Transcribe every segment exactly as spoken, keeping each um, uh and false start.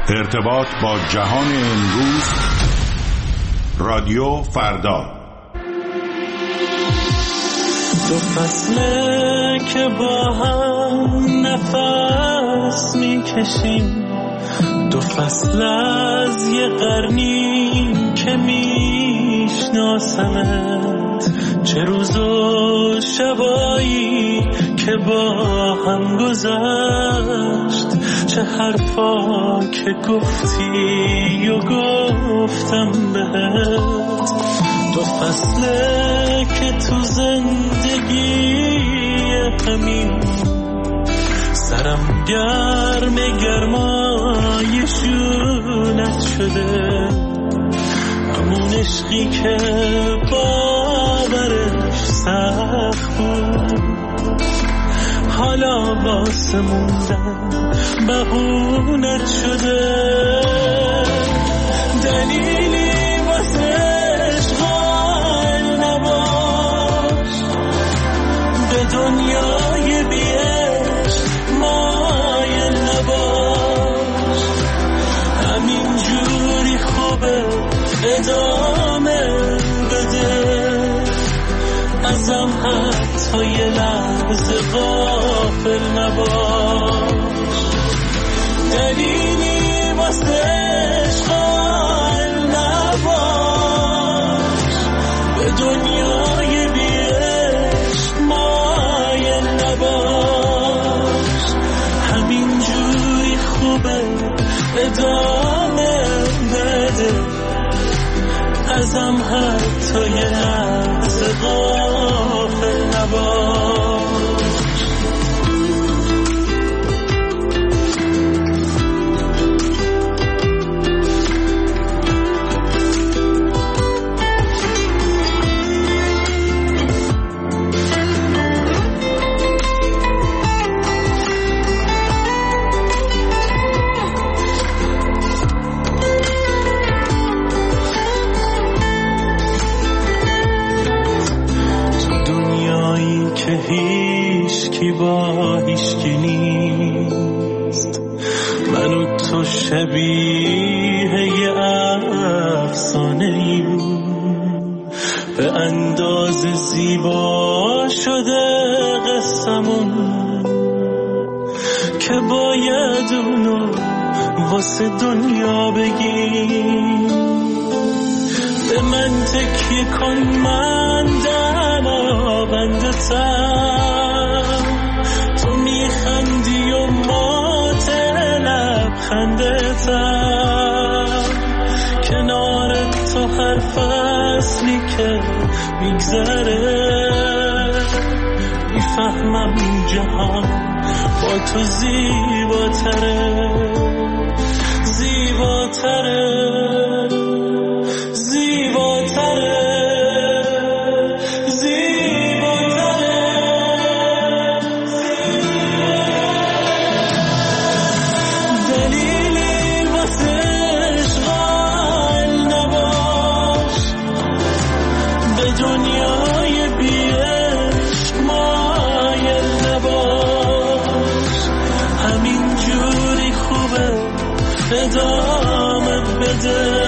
ارتباط با جهان امروز، رادیو فردا. دو فصله که با هم نفس میکشیم، دو فصل از یه قرنی که میشناسمت، چه روز و شبایی که با هم گذشت، چه حرفا که گفتی و گفتم بهت. دو فصله که تو زندگی همین سرم گرم گرمای شونت شده، همون عشقی که باورش سخت بود، حالا واسه موندن بهونت شده. دلیلی واسه عشق قائل نباش، به دنیای بی عشق مایل نباش، همین جوری خوبه ادامه بده، ازم حتی یه لحظه غافل نباش. دلیلی واسه عشق قائل نباش، به دنیای بی عشق مایل نباش، همین جوری خوبه ادامه بده، ازم حتی یه لحظه غافل نباش. با هیچکی نیست، من و تو شبیه یه افسانه ایم، به اندازه زیبا شده قصمون که باید اونو واسه دنیا بگیم. به من تکیه کن، من دماغندتم، تو میخندی و مات لبخندتم، کنار تو هر فصلی که میگذره میفهمم جهان با تو زیباتره، زیباتره، زیباتره. ادامه بده،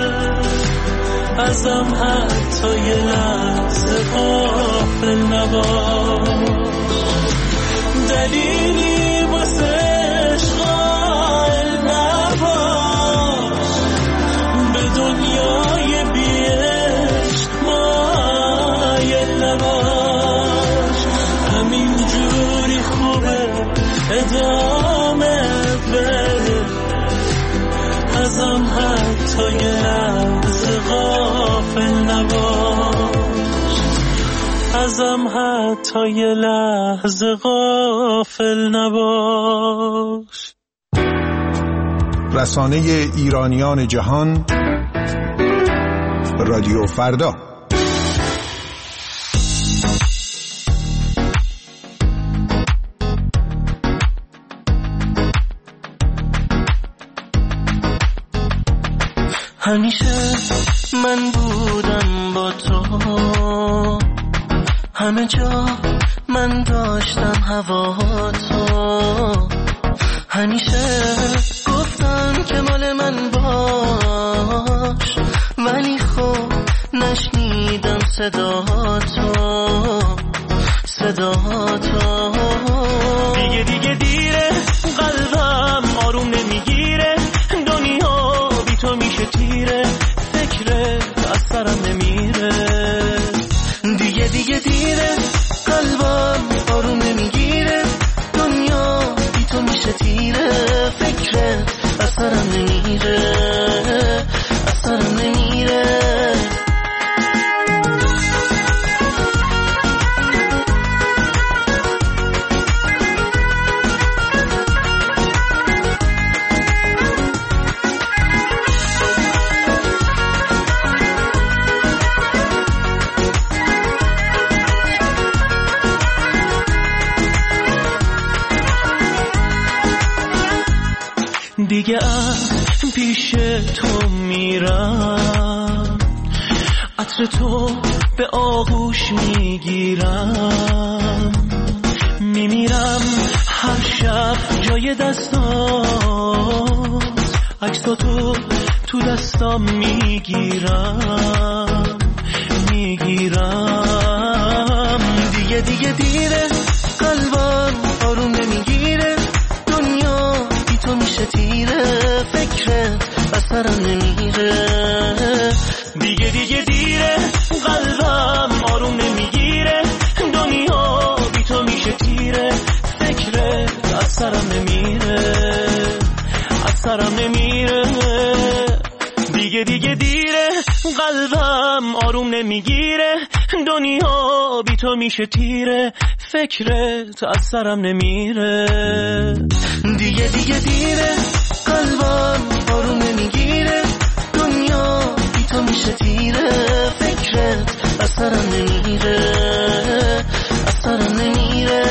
ازم حتی یه لحظه غافل نباش. دلیلی واسه عشق قائل نباش، به دنیای بی عشق مایل نباش، همین جوری خوبه ادامه بده، ازم حتی یه لحظه غافل نباش، ازم حتی یه لحظه غافل نباش. رسانه ایرانیان جهان، رادیو فردا. همیشه من بودم با تو، همه جا من داشتم هوا تو، همیشه گفتم که ما صدا تو صدا تو دیگه دیگه دیره قلبم آروم نمیگیره دنیا بی تو میشه تیره فکرت از سرم نمیره دیگه دیگه دیره قلبم آروم نمیگیره دنیا بی تو میشه تیره فکرت از سرم نمیره از سرم نمیره دیگه از پیش تو میرم عطر تو به آغوش میگیرم میمیرم هر شب جای دستات عکس تو تو دستام میگیرم میگیرم دیگه دیگه دیره قلبم آروم نمیگیره دنیا بی تو میشه تیره فکرت از سرم نمیره دیگه دیگه دیره قلبم آروم نمیگیره دنیا بی تو میشه تیره فکرت از سرم نمیره از سرم نمیره دیگه دیگه دیره قلبم آروم نمیگیره دنیا بی تو میشه تیره فکرت از سرم نمیره دیگه دیگه دیره قلبم آروم نمیگیره دنیا بی تو میشه تیره فکرت از سرم نمیره از سرم نمیره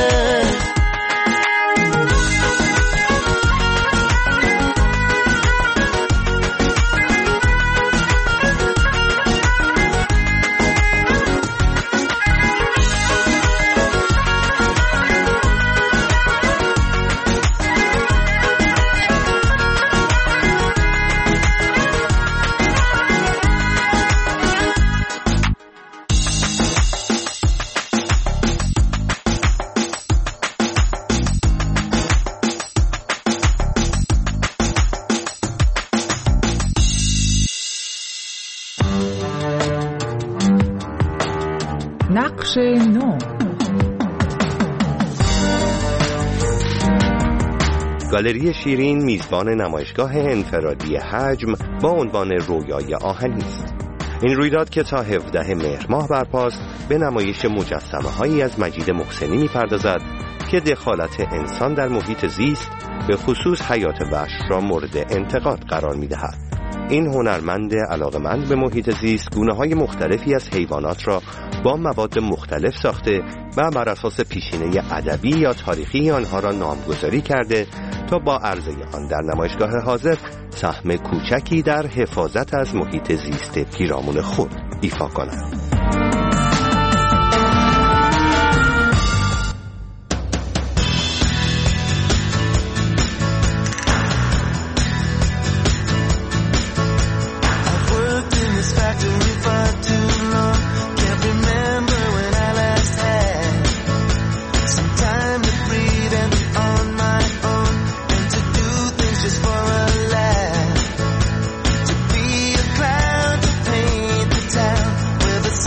نقش نو. گالری شیرین میزبان نمایشگاه انفرادی حجم با عنوان رویای آهنی است. این رویداد که تا هفدهم مهر ماه برپاست به نمایش مجسمه هایی از مجید محسنی میپردازد که دخالت انسان در محیط زیست به خصوص حیات وحش را مورد انتقاد قرار میدهد. این هنرمند علاقه‌مند به محیط زیست گونه‌های مختلفی از حیوانات را با مواد مختلف ساخته و بر اساس پیشینه ادبی یا تاریخی آنها را نامگذاری کرده تا با عرضه آن در نمایشگاه حاضر سهم کوچکی در حفاظت از محیط زیست پیرامون خود ایفا کند. The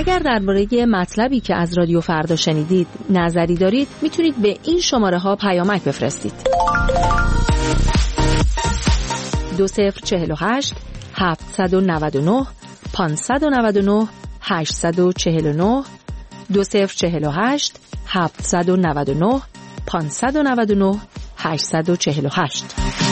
اگر درباره مطلبی که از رادیو فردا شنیدید نظری دارید میتونید به این شماره ها پیامک بفرستید. دو صفر چهل و هشت هفتصد و نود و نه پانصد و نود و نه هشتصد و چهل و نه دو صفر چهل و هشت هفتصد و نود و نه پانصد و نود و نه هشتصد و چهل و هشت.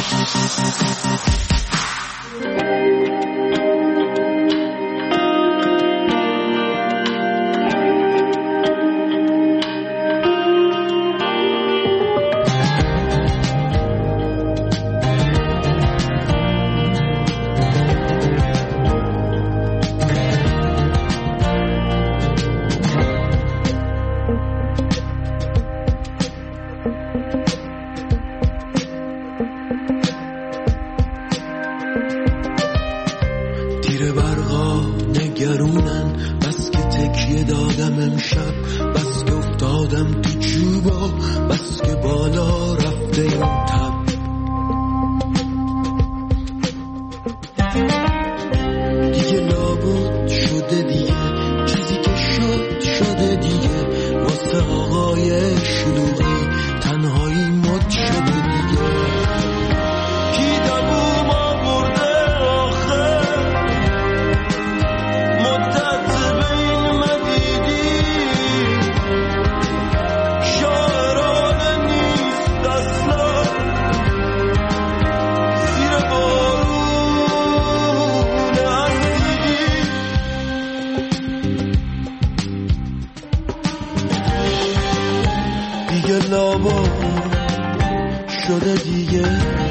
شده دیگه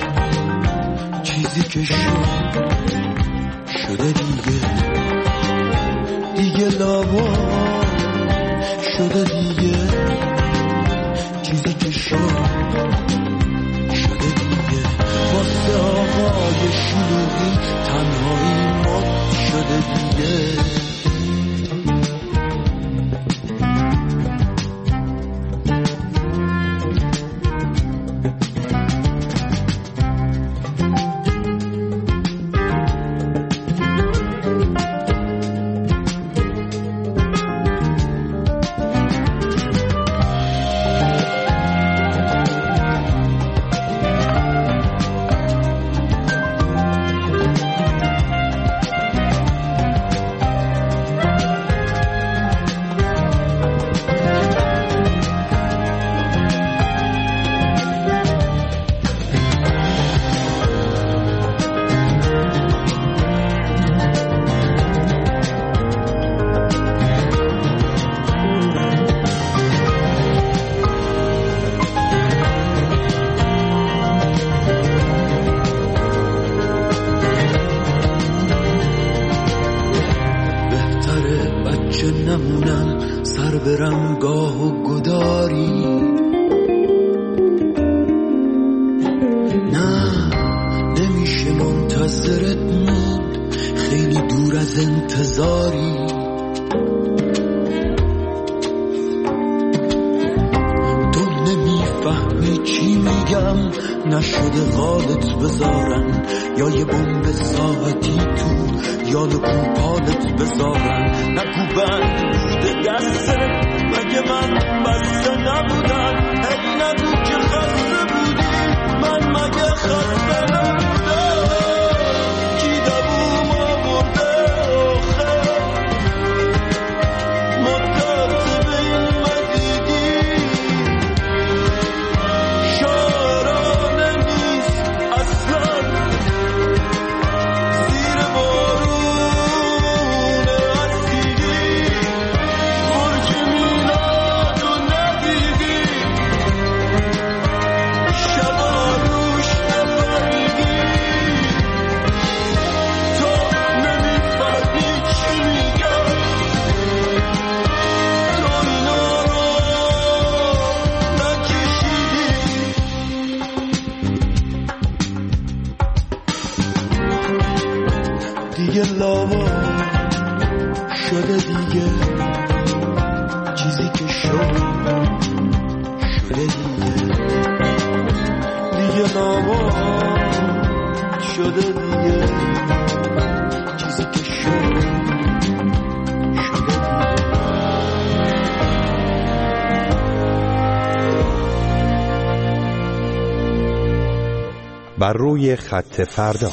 چیزی که شد شده دیگه دیگه لابا شده دیگه چیزی که شد شده دیگه واسه آقای شلوغی تنهایی مد شده دیگه نشده غالت بذارن یا یه بمب ساعتی تو یاد کوپالت بذارن نگو بند بوده دسته مگه من بسته نبودم هی نگو که خسته بودی من مگه خسته نبودم کی دووم آورده آخه مدت به این مدیدی دیگه لاوا شده دیگه چیزی که شد شده دیگه دیگه لاوا شده دیگه چیزی که شد شده دیگه بر روی خط فردا.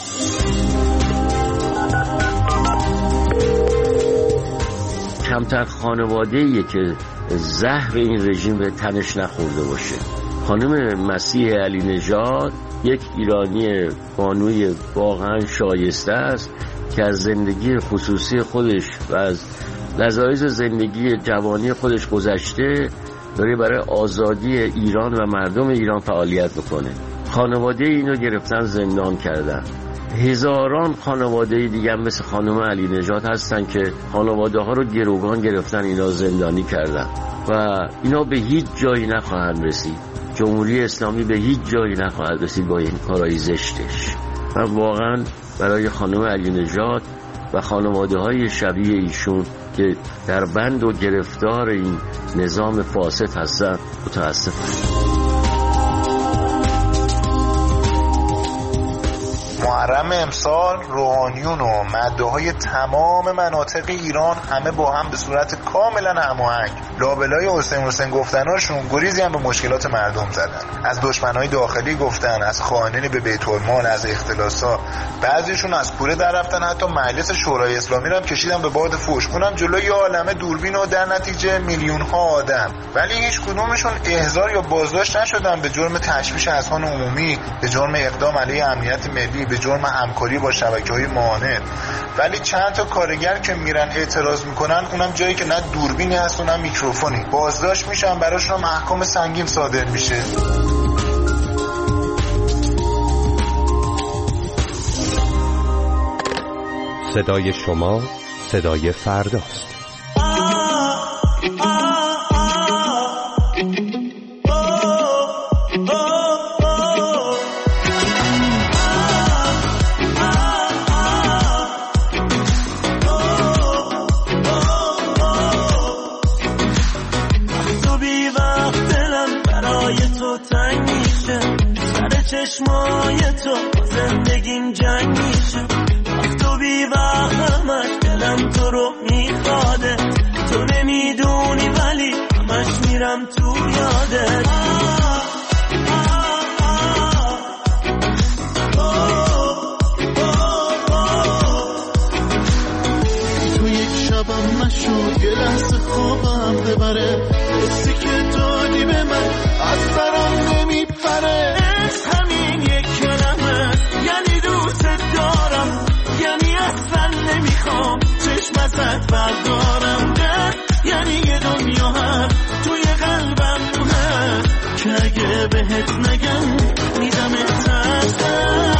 کمتر خانواده‌ایه که زهر این رژیم به تنش نخورده باشه. خانم مسیح علی نژاد یک ایرانی بانوی واقعا شایسته است که از زندگی خصوصی خودش و از لذایذ زندگی جوانی خودش گذشته داره برای آزادی ایران و مردم ایران فعالیت بکنه. خانواده اینو گرفتن زندان کردن. هزاران خانواده دیگه هم مثل خانم علی نژاد هستن که خانواده ها رو گروگان گرفتن، اینا زندانی کردن و اینا به هیچ جایی نخواهند رسید. جمهوری اسلامی به هیچ جایی نخواهد رسید با این کارهای زشتش. من واقعا برای خانم علی نژاد و خانواده های شبیه ایشون که در بند و گرفتار این نظام فاسد هستن متاسفم. محرم امسال روحانیون و مدعاهای تمام مناطق ایران همه با هم به صورت کاملا هماهنگ لابلای حسین حسین گفتناشون گریزی هم به مشکلات مردم زدن. از دشمنای داخلی گفتن، از خائنین به بیت المال، از اختلاسا، بعضیشون از کوره در رفتن، حتی مجلس شورای اسلامی رو هم کشیدن به باد فحش. اونم جلوی یه عالمه دوربین و در نتیجه میلیون ها آدم. ولی هیچ کدومشون احضار یا بازداشت نشدن به جرم تشویش اذهان عمومی، به جرم اقدام علیه امنیت ملی، به جرم همکاری با شبکه‌های معاند. ولی چند تا کارگر که میرن اعتراض میکنن، اونم جایی که نه دوربینی هست و نه میکروفونی، بازداشت میشن، براشون محکوم سنگین صادر میشه. صدای شما صدای فرداست. چشمای تو زندگیم جنگ میشه، تو بی وقتمش دلم تو رو میخواده، تو نمیدونی ولی همش میرم تو یادت. تو یک شبم نشد یه لحظه خوابم ببره، حسی که دادی به من از سرم نمیپره. همین یک کلمه یعنی دوست دارم، یعنی اصلا نمیخوام چشم ازت بردارم. ده یعنی یه دنیا هست توی قلبم هست که اگه بهت نگم میدم اتحت.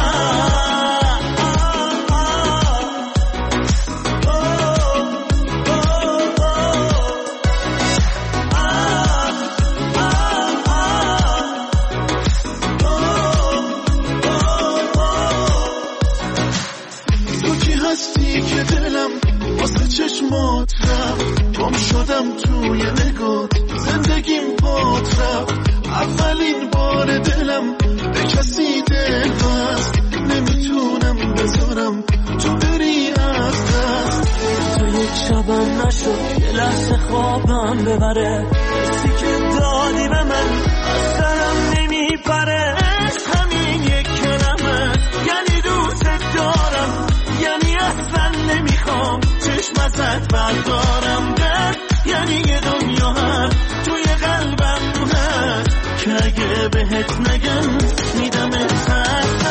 چشمات رفت گم شدم توی نگات، زندگیم پات رفت اولین بار دلم به کسی دل بست، نمیتونم بذارم تو بری از دست. تو یک شبم نشد یه لحظه خوابم ببره، حسی که دادی به من از سرم نمیپره. همین یک کلمه یعنی دوست دارم، یعنی اصلا نمیخوام چشم ازت بردارم. ده یعنی یه دنیا هست توی قلبم هست که اگه بهت نگم میدم اتحت.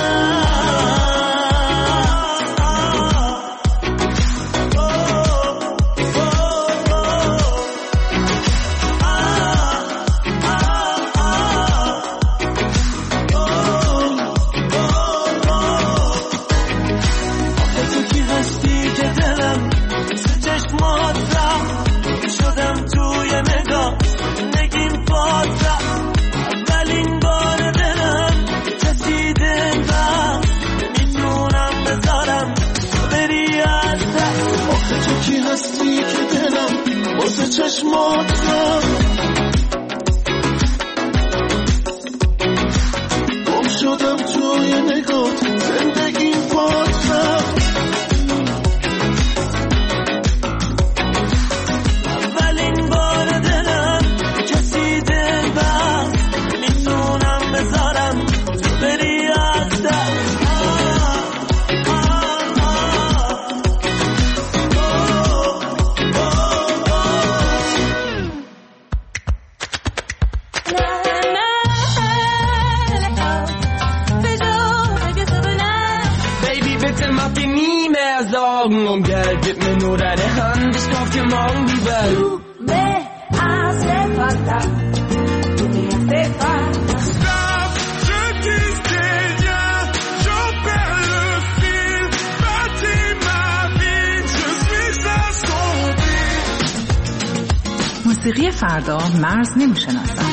چشمات گم شدم توی نگات، زندگیم پات رفت اولین بار دلم کسی دل بست، میتونم بذارم تو بری از دست. lagen och gärdet med några handskap till månggivar. Du me hace falta, tú me hace falta. Stop, je disais ya, je perds le fil, bâtis ma vie, je suis assombri. موسیقی فردا مرز نمیشناسد.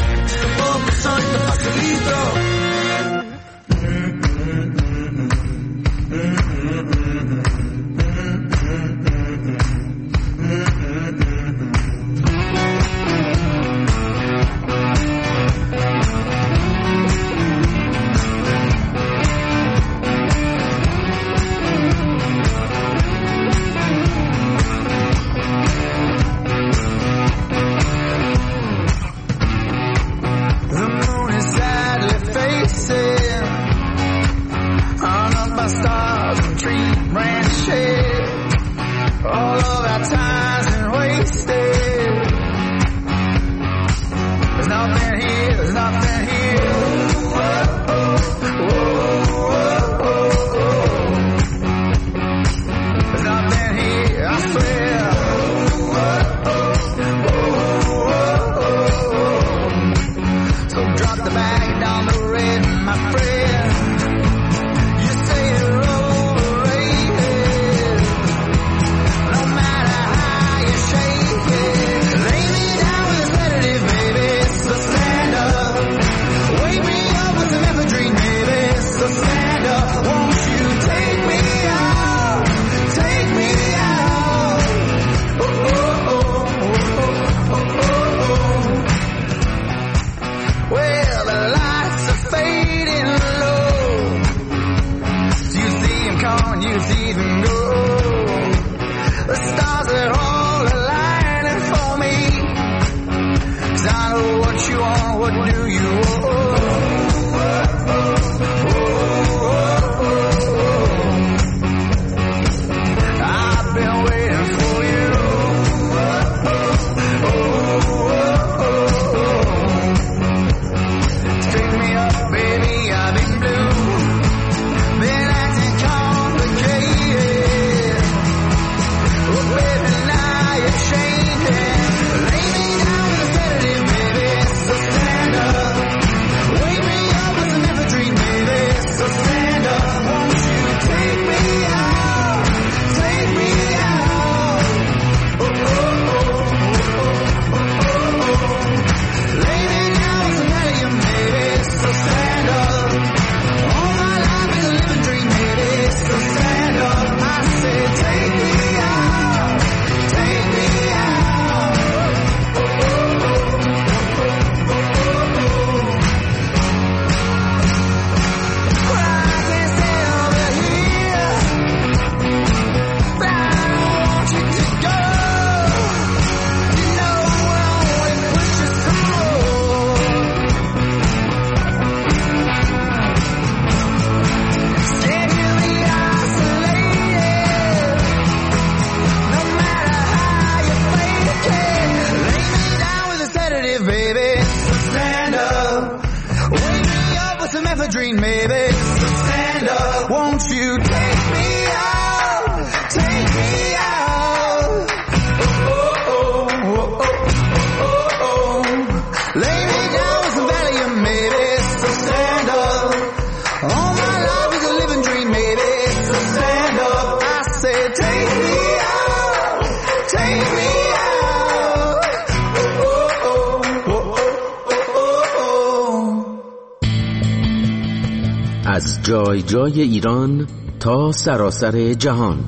از جای جای ایران تا سراسر جهان،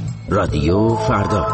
رادیو فردا.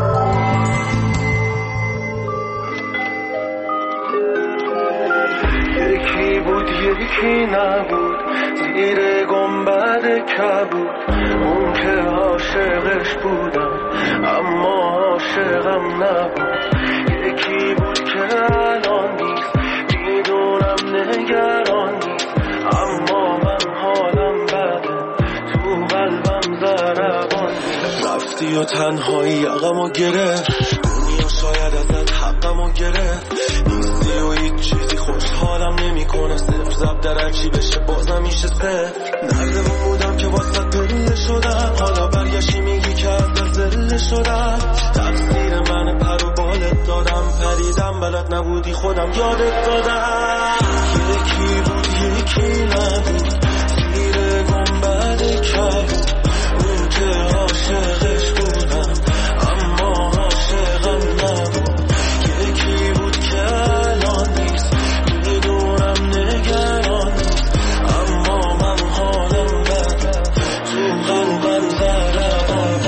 یکی بود یکی نبود، زیر گنبد کبود، اون که عاشقش بودم اما عاشقم نبود. یکی بود که الان نیست، میدونم نگران نیست، اما من حالم بده، تو قلبم ضربان نیست. رفتی و تنهایی یقمو گرفت، دنیا شاید ازت حقمو گرفت. نیستی و هیچ چیزی خوشحالم نمی کنه، صفر زب در هرچی بشه بازم میشه صفر. نردمون بودم که واسه دنیش شدم، حالا برگشتی میگی که از ذله شدم. تقصیر من پر و بالت دادم، پریدم بلد نبودی خودم یادت دادم. یکی بود یکی نبود، زیر گنبد کبود، اون که عاشقش بودم اما عاشقم نبود. یکی بود که الان نیست، میدونم نگران نیست، اما من حالم بده، تو قلبم ضربان.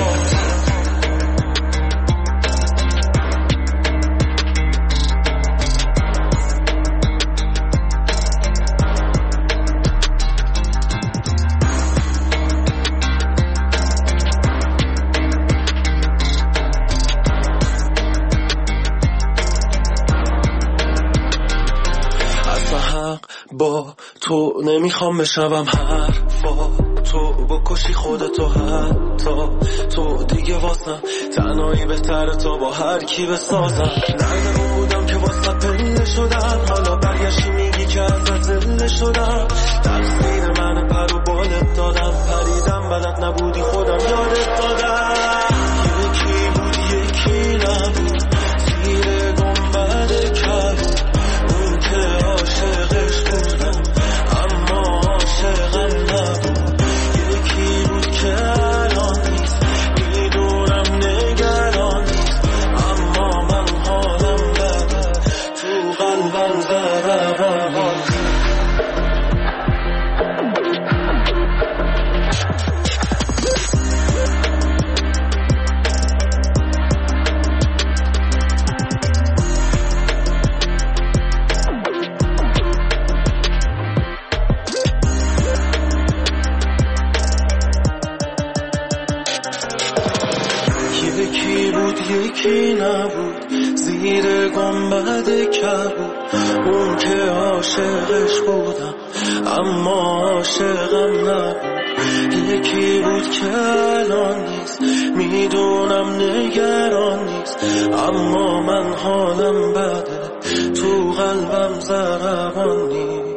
با تو نمیخوام بشوم حرفا، تو بکشی خودتو، حتی تو دیگه واسم تنهایی بهتره تا با هر کی بسازم. نردمون بودم که واسه پله شدم، حالا برگشتی میگی که از ذله شدم. تقصیر من پر و بالت دادم، پریدم بلد نبودی خودم یادت دادم. یکی بود یکی نبود، زیر گنبد کبود، اون که عاشقش بودم اما عاشقم نبود. یکی بود که الان نیست، میدونم نگران نیست، اما من حالم بده، تو قلبم ضربان. یکی بود یکی نبود، زیر گنبد کبود، اون که عاشقش بودم اما عاشقم نبود. یکی بود که الان نیست، میدونم نگران نیست، اما من حالم بده، تو قلبم ضربان نیست.